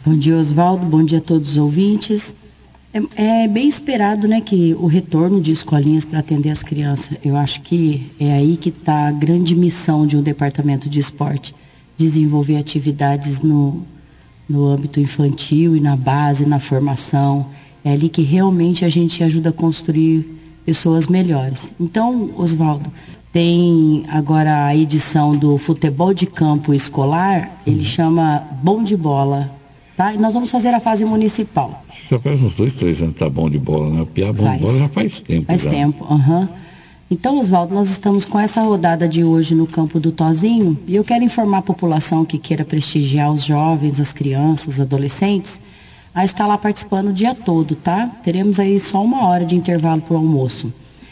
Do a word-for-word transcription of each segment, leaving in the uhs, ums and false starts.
Bom dia, Oswaldo. Bom dia a todos os ouvintes. É, é bem esperado, né, que o retorno de escolinhas para atender as crianças. Eu acho que é aí que está a grande missão de um departamento de esporte. Desenvolver atividades no, no âmbito infantil e na base, na formação. É ali que realmente a gente ajuda a construir pessoas melhores. Então, Oswaldo, tem agora a edição do futebol de campo escolar, ele chama Bom de Bola, tá? E nós vamos fazer a fase municipal. Já faz uns dois, três anos que tá bom de bola, né? O Piá bom faz. de bola já faz tempo. Faz já. tempo, aham. Uhum. Então, Oswaldo, nós estamos com essa rodada de hoje no campo do Tozinho e eu quero informar a população que queira prestigiar os jovens, as crianças, os adolescentes, a estar lá participando o dia todo, tá? Teremos aí só uma hora de intervalo para o almoço.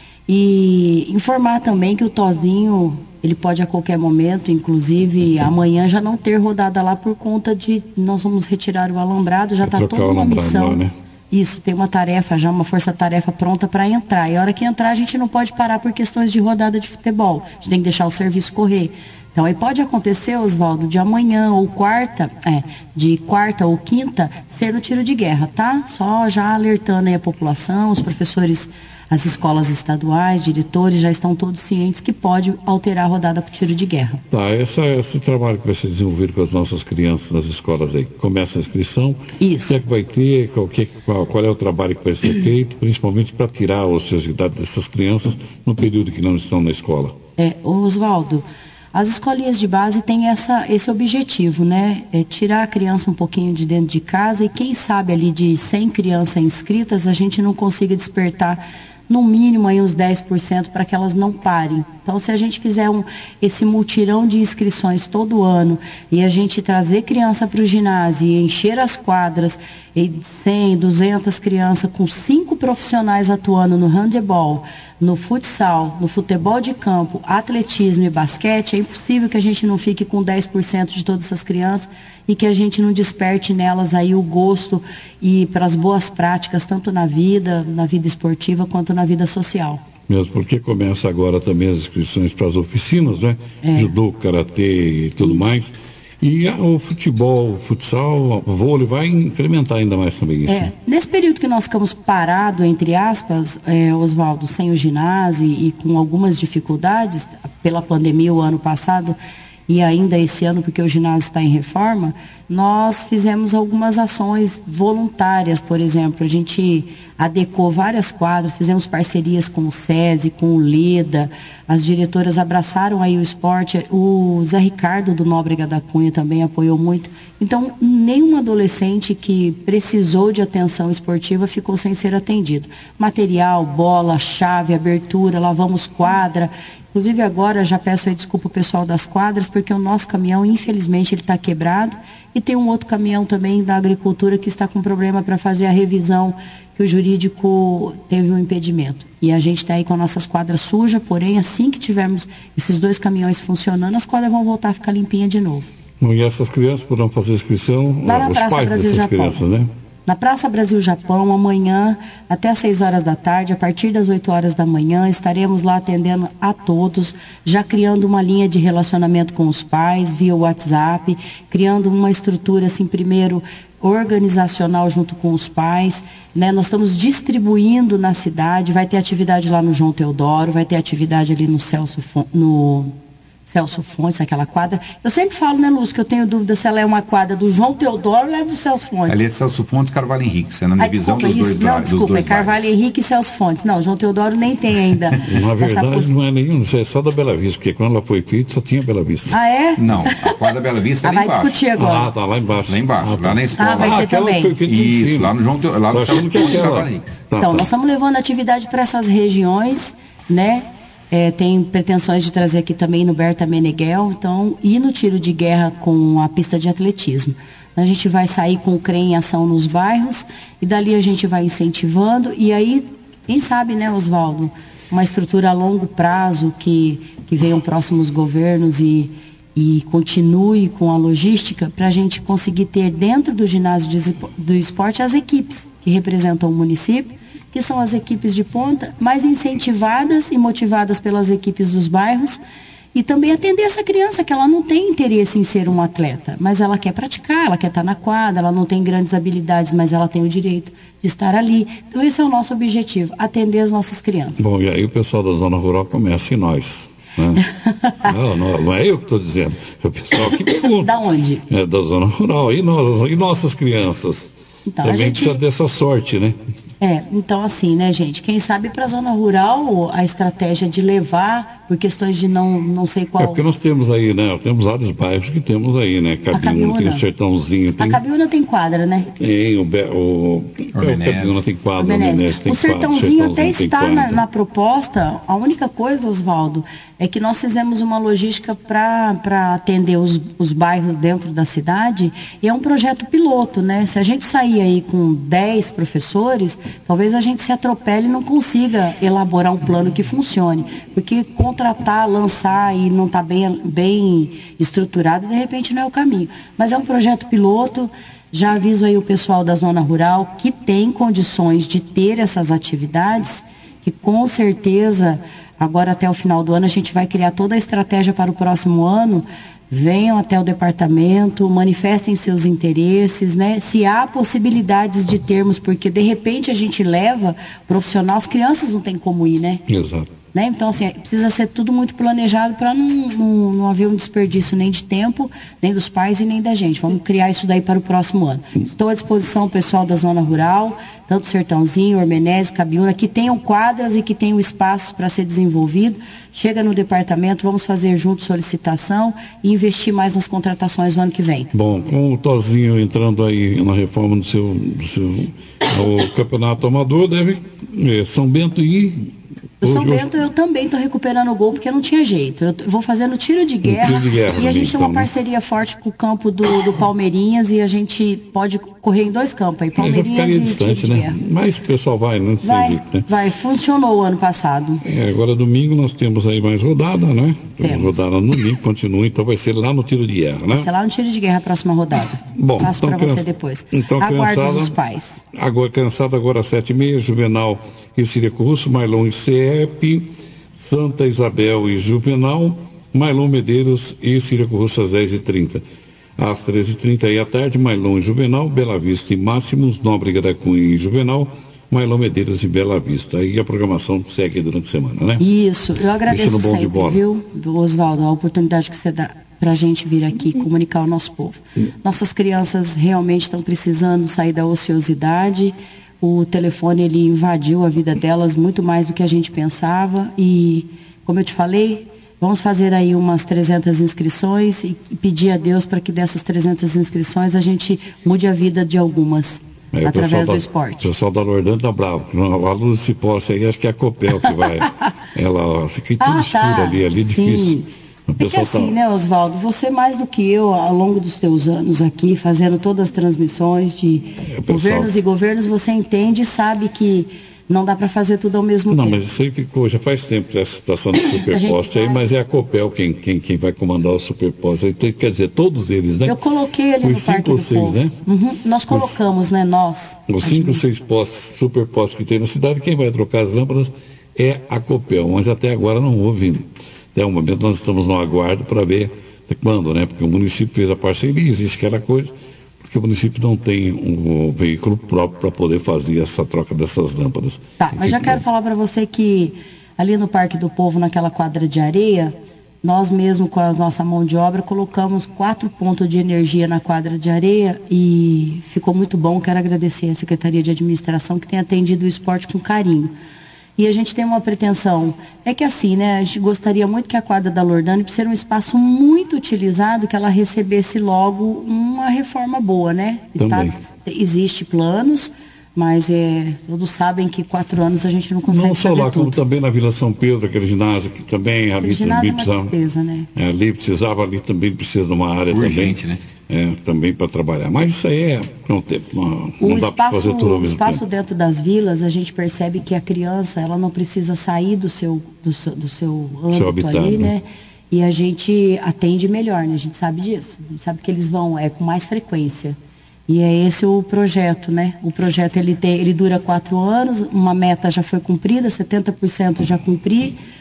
E informar também que o Tozinho, ele pode a qualquer momento, inclusive amanhã já não ter rodada lá por conta de nós vamos retirar o alambrado, já está toda uma missão. Lá, né? Isso, tem uma tarefa já, uma força-tarefa pronta para entrar. E a hora que entrar a gente não pode parar por questões de rodada de futebol. A gente tem que deixar o serviço correr. Então aí pode acontecer, Oswaldo, de amanhã ou quarta, é, de quarta ou quinta, ser no tiro de guerra, tá? Só já alertando aí a população, os professores, as escolas estaduais, diretores, já estão todos cientes que pode alterar a rodada para o tiro de guerra. Tá, essa, esse trabalho que vai ser desenvolvido com as nossas crianças nas escolas aí, começa a inscrição. Isso. O que é que vai ter, qual, que, qual, qual é o trabalho que vai ser feito, principalmente para tirar a ociosidade dessas crianças no período que não estão na escola? É, Oswaldo, as escolinhas de base têm essa, esse objetivo, né? É tirar a criança um pouquinho de dentro de casa e quem sabe ali de cem crianças inscritas a gente não consiga despertar no mínimo aí uns dez por cento para que elas não parem. Então, se a gente fizer um, esse mutirão de inscrições todo ano e a gente trazer criança para o ginásio e encher as quadras, e cem, duzentas crianças com cinco profissionais atuando no handebol, no futsal, no futebol de campo, atletismo e basquete, é impossível que a gente não fique com dez por cento de todas essas crianças e que a gente não desperte nelas aí o gosto e para as boas práticas, tanto na vida, na vida esportiva, quanto na vida social. Mesmo porque começa agora também as inscrições para as oficinas, né? É. Judô, karatê e tudo isso. mais. E a, o futebol, o futsal, o vôlei vai incrementar ainda mais também isso. É. Nesse período que nós ficamos parados, entre aspas, é, Oswaldo, sem o ginásio e, e com algumas dificuldades, pela pandemia o ano passado, e ainda esse ano, porque o ginásio está em reforma, nós fizemos algumas ações voluntárias, por exemplo, a gente adequou várias quadras, fizemos parcerias com o SESI, com o LEDA, as diretoras abraçaram aí o esporte, o Zé Ricardo do Nóbrega da Cunha também apoiou muito. Então, nenhum adolescente que precisou de atenção esportiva ficou sem ser atendido. Material, bola, chave, abertura, lavamos quadra. Inclusive agora já peço aí desculpa ao pessoal das quadras, porque o nosso caminhão, infelizmente, ele está quebrado. E tem um outro caminhão também da agricultura que está com problema para fazer a revisão, que o jurídico teve um impedimento. E a gente está aí com nossas quadras sujas, porém, assim que tivermos esses dois caminhões funcionando, as quadras vão voltar a ficar limpinhas de novo. Bom, e essas crianças poderão fazer inscrição? Lá na os Praça pais Brasil dessas Japão. Crianças, né? Na Praça Brasil Japão, amanhã, até às seis horas da tarde, a partir das oito horas da manhã, estaremos lá atendendo a todos, já criando uma linha de relacionamento com os pais, via WhatsApp, criando uma estrutura, assim, primeiro, organizacional junto com os pais, né? Nós estamos distribuindo na cidade, vai ter atividade lá no João Teodoro, vai ter atividade ali no Celso, no Celso Fontes, aquela quadra. Eu sempre falo, né, Lúcio, que eu tenho dúvida se ela é uma quadra do João Teodoro ou é do Celso Fontes. Ali é Celso Fontes e Carvalho Henrique, é na divisão ah, desculpa, dos isso, dois Não, desculpa, é Carvalho bairros. Henrique e Celso Fontes. Não, João Teodoro nem tem ainda. Na verdade, poss... não é nenhum, é só da Bela Vista, porque quando ela foi feita só tinha Bela Vista. Ah, é? Não, a quadra Bela Vista é ah, lá vai embaixo. discutir agora. Ah, tá lá embaixo. Lá embaixo, ah, tá. lá na escola. Ah, vai ter ah, também. Foi feita Isso, lá no João Teodoro, lá no Celso Fontes e Carvalho Henrique. Tá, então, tá. nós estamos levando atividade para essas regiões, né? É, tem pretensões de trazer aqui também no Berta Meneghel, então, e no tiro de guerra com a pista de atletismo. A gente vai sair com o C R E M em ação nos bairros, e dali a gente vai incentivando, e aí, quem sabe, né, Oswaldo, uma estrutura a longo prazo, que, que venham próximos governos e, e continue com a logística, para a gente conseguir ter dentro do ginásio de, do esporte as equipes que representam o município, que são as equipes de ponta, mais incentivadas e motivadas pelas equipes dos bairros, E também atender essa criança que ela não tem interesse em ser um atleta, mas ela quer praticar, ela quer estar na quadra, ela não tem grandes habilidades, mas ela tem o direito de estar ali. Então esse é o nosso objetivo, atender as nossas crianças. Bom, e aí o pessoal da zona rural começa em nós. Né? não, não, não é eu que estou dizendo, é o pessoal que pergunta. Da onde? É da zona rural. E, nós, e nossas crianças? Então, também gente... precisa dessa sorte, né? É, então assim, né, gente, quem sabe para a zona rural a estratégia de levar, por questões de não, não sei qual... É porque nós temos aí, né, temos vários bairros que temos aí, né, Cabiúna, tem o Sertãozinho... Tem... A Cabiúna tem quadra, né? Tem, o, Be... o... o Cabiúna tem quadra, o Menezes tem o Sertãozinho quadra, até está na, na proposta. A única coisa, Oswaldo, é que nós fizemos uma logística para atender os, os bairros dentro da cidade, e é um projeto piloto, né? Se a gente sair aí com dez professores, talvez a gente se atropele e não consiga elaborar um plano que funcione, porque contratar, lançar e não está bem, bem estruturado, de repente não é o caminho. Mas é um projeto piloto, já aviso aí o pessoal da zona rural que tem condições de ter essas atividades, que com certeza, agora até o final do ano, a gente vai criar toda a estratégia para o próximo ano. Venham até o departamento, manifestem seus interesses, né? Se há possibilidades de termos, porque de repente a gente leva profissional, as crianças não têm como ir, né? Exato. Né? Então, assim, precisa ser tudo muito planejado para não, não, não haver um desperdício nem de tempo, nem dos pais e nem da gente. Vamos criar isso daí para o próximo ano. Estou à disposição, pessoal da zona rural, tanto Sertãozinho, Ormenese, Cabiúna, que tenham quadras e que tenham espaços para ser desenvolvido. Chega no departamento, vamos fazer junto solicitação e investir mais nas contratações no ano que vem. Bom, com o Tozinho entrando aí na reforma do seu, do seu o campeonato amador, deve é, São Bento e... O São Bento eu também estou recuperando o gol porque não tinha jeito. Eu vou fazendo tiro de guerra, tiro de guerra e a gente então, tem uma né? parceria forte com o campo do, do Palmeirinhas e a gente pode correr em dois campos aí, Palmeirinhas e distante, tiro de né? guerra. Mas o pessoal vai, não sei Vai, jeito, né? vai, funcionou o ano passado. É, agora domingo nós temos aí mais rodada, né? Temos Temos. rodada no domingo, continua, então vai ser lá no tiro de guerra, né? Vai ser lá no tiro de guerra a próxima rodada. Bom, passo então, para criança, você depois. Então, Aguardo criançada, os pais. Agora, criançada, agora às sete e meia, Juvenal e Cireco Russo, Marlon e C E P, Santa Isabel e Juvenal, Marlon Medeiros e Cireco Russo às dez e trinta. Às treze e trinta aí à tarde, Marlon e Juvenal, Bela Vista e Máximos, Nóbrega da Cunha e Juvenal, Marlon Medeiros e Bela Vista. Aí a programação segue durante a semana, né? Isso, eu agradeço Isso no bom de sempre, bola. viu, Oswaldo, a oportunidade que você dá para a gente vir aqui comunicar ao nosso povo. Nossas crianças realmente estão precisando sair da ociosidade. O telefone, ele invadiu a vida delas muito mais do que a gente pensava e, como eu te falei, vamos fazer aí umas trezentas inscrições e pedir a Deus para que dessas trezentas inscrições a gente mude a vida de algumas, é, através do da, esporte. O pessoal da Lordano tá bravo. A luz desse poste aí, acho que é a Copel que vai. Ela fica tudo Ah, escuro tá. ali, ali é difícil. O É que pessoal assim, tá... né, Oswaldo, você mais do que eu, ao longo dos teus anos aqui, fazendo todas as transmissões de É, pessoal... governos e governos, você entende e sabe que não dá para fazer tudo ao mesmo Não, tempo. mas isso aí ficou, já faz tempo essa situação do superposte aí, vai... mas é a Copel quem, quem, quem vai comandar o superposte. Então, quer dizer, todos eles, né? Eu coloquei ali Os no cinco Parque ou do seis, Povo. né? Uhum. Nós colocamos, Os, né, nós. Os cinco ou seis postes, superpostes que tem na cidade, quem vai trocar as lâmpadas é a Copel, mas até agora não houve. Até o momento nós estamos no aguardo para ver quando, né? Porque o município fez a parceria, existe aquela coisa, porque o município não tem um veículo próprio para poder fazer essa troca dessas lâmpadas. Tá, mas já quero falar para você que ali no Parque do Povo, naquela quadra de areia, nós mesmo com a nossa mão de obra colocamos quatro pontos de energia na quadra de areia e ficou muito bom. Quero agradecer à Secretaria de Administração que tem atendido o esporte com carinho. E a gente tem uma pretensão, é que assim, né, a gente gostaria muito que a quadra da Lordane, por ser um espaço muito utilizado, que ela recebesse logo uma reforma boa, né? Também. Tá, existe planos, mas é, todos sabem que quatro anos a gente não consegue Não só fazer lá, tudo. como também na Vila São Pedro, aquele ginásio que também ali Aquele ginásio também é uma precisava, tristeza, né? é, ali precisava, ali também precisa de uma área Urgente, também, né? É, também para trabalhar. Mas isso aí é não, tem, não, O não dá para espaço, fazer tudo ao o mesmo espaço tempo. dentro das vilas, a gente percebe que a criança, ela não precisa sair do seu, do seu, do seu âmbito habitat, ali, né? né? E a gente atende melhor, né? A gente sabe disso. A gente sabe que eles vão é, com mais frequência. E é esse o projeto, né? O projeto, ele, tem, ele dura quatro anos, uma meta já foi cumprida, setenta por cento já cumpri.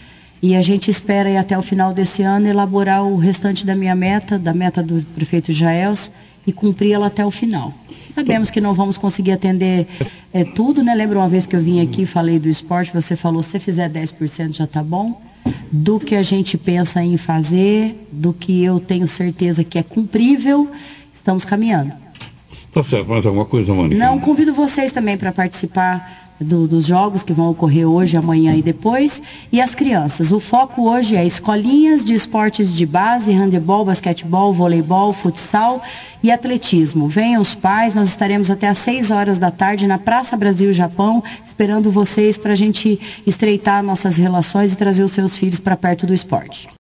E a gente espera aí, até o final desse ano elaborar o restante da minha meta, da meta do prefeito Jaelso, e cumpri-la até o final. Sabemos que não vamos conseguir atender é, tudo, né? Lembra uma vez que eu vim aqui e falei do esporte, você falou, se você fizer dez por cento já está bom. Do que a gente pensa em fazer, do que eu tenho certeza que é cumprível, estamos caminhando. Tá certo, mais alguma coisa, Mônica? Não, convido vocês também para participar Do, dos jogos que vão ocorrer hoje, amanhã e depois. E as crianças, o foco hoje é escolinhas de esportes de base, handebol, basquetebol, voleibol, futsal e atletismo. Venham os pais, nós estaremos até às seis horas da tarde na Praça Brasil Japão, esperando vocês para a gente estreitar nossas relações e trazer os seus filhos para perto do esporte.